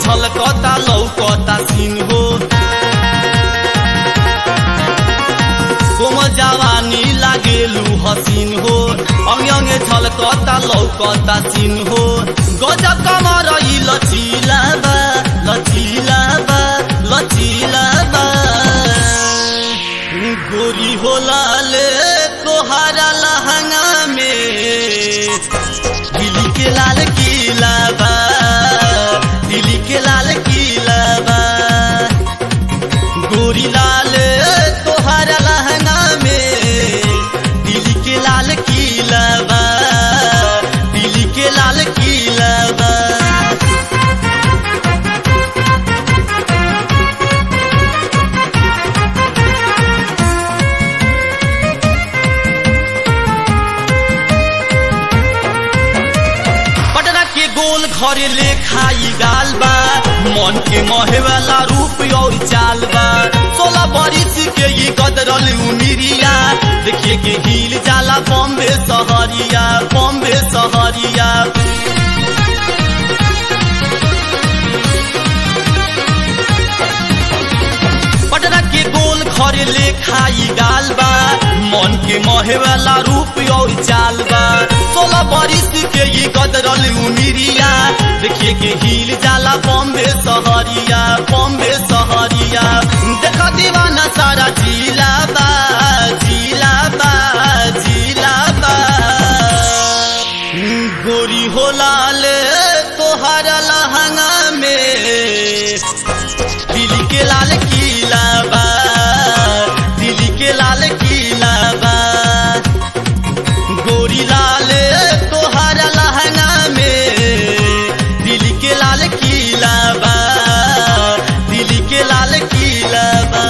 छलकता लौकता सीन हो कोमल जवानी लागेलू हसीन हो अंगे अंगे छलकता लौकता सीन हो गजब कमर लचीला बा लचीला बा लचीला बा गोरी होला ले तोहारा लहंगा में दिल्ली के लाल किला बा दिल्ली के लाल किला बा गोरी लाल तोहारा लहंगा में दिल्ली के लाल किला बा दिल्ली के लाल किला बा गोल घरे ले खाई गाल बा मन के महे वाला रूप और चाल बा 16 बरिस के ये गदरल उमिरिया देखिए के हिल जाला बॉम्बे सहरिया बॉम्बे सहरिया पटना के गोल घरे ले खाई गाल बा मन के महे वाला रूप और चाल बा 16 बरिस के ये गदरल उमिरिया देखिए के हिल जाला बॉम्बे सहरिया बॉम्बे सहरिया देखा दीवाना सारा जिला बा जिला बा जिला बा गोरी होला ले तोहारा लहंगा में दिल्ली के लाल किला बा दिल्ली के लाल किला बा गोरी लाल तोहारा लहंगा में दिल्ली के लाल किला बा दिल्ली के लाल किला बा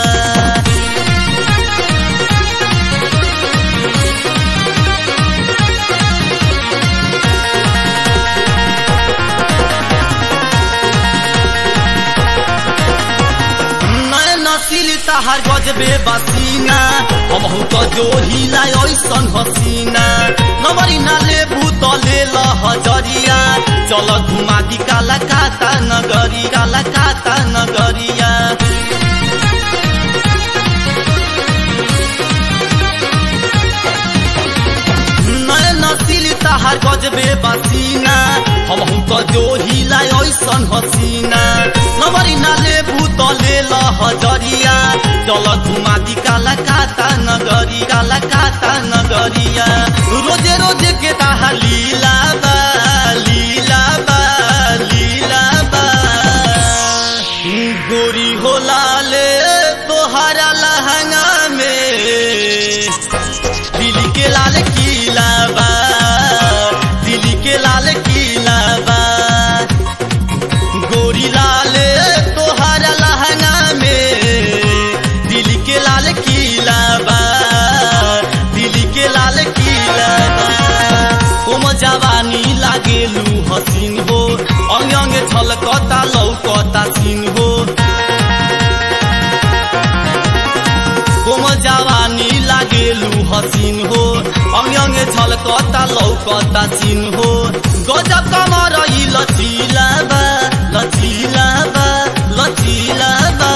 नसीली तहार गजबे बसीना हमहू तो जो हिला ऐसन हसीना नवरी ना लेबू तो ले हजरिया चल घुमा दी काला काता नगरी काला काता नगरिया नसीली तहार गजबे बसीना हमहू तो जो हिला ऐसन हसीना नवरी ना लेबू तो ले हजरिया चल घुमा दी काला काता नगरी काला काता नगरिया रोजे रोजे के ताहा लीला बा लीला बा लीला बा गोरी होला ले तोहारा लहंगा में दिल्ली के लाल किला बा दिल्ली के लाल किला बा गोरी लाल तोहारा लहंगा में दिल्ली के लाल किला बा दिल्ली के लाल किला बा कोमल जवानी लागेलू हसीन हो अंगे अंगे छलकता लौकता सीन हो कोमल जवानी लागेलू हसीन हो अंगे अंगे छलकता लौकता सीन हो गजब कमर लचीला बा लचीला बा लचीला बा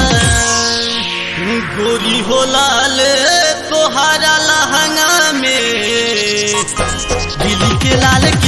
गोरी होला ले तोहारा लहंगा में दिल्ली के लाल